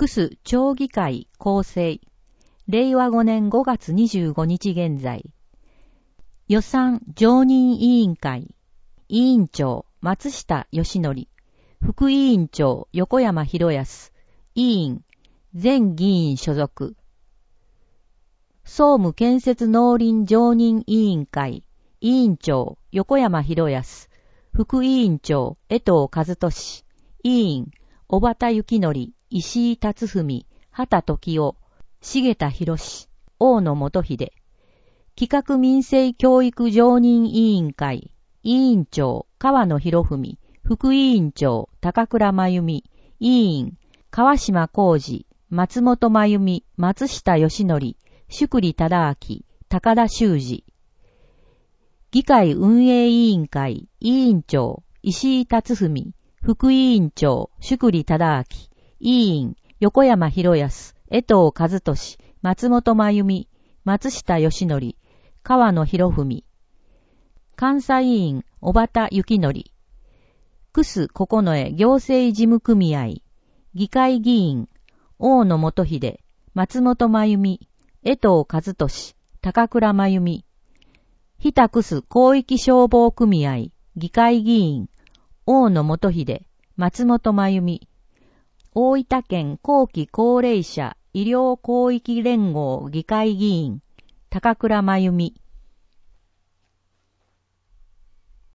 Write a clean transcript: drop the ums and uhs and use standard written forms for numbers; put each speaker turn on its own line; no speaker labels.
クス町議会構成、令和5年5月25日現在、予算常任委員会、委員長松下義則、副委員長横山博康、委員全議員所属、総務建設農林常任委員会、委員長横山博康、副委員長江藤和俊、委員小畑幸則、石井達文、畑時夫、重田博士、大野元秀、企画民生教育常任委員会、委員長川野博文、副委員長高倉真由美、委員川島浩二、松本真由美、松下義則、宿利忠明、高田修二、議会運営委員会、委員長石井達文、副委員長宿利忠明、委員横山博康、江藤和俊、松本真由美、松下義則、川野博文、監査委員小畑幸則、クス九重行政事務組合、議会議員大野元秀、松本真由美、江藤和俊、高倉真由美、日田クス広域消防組合、議会議員大野元秀、松本真由美、大分県後期高齢者医療広域連合議会議員高倉真由美、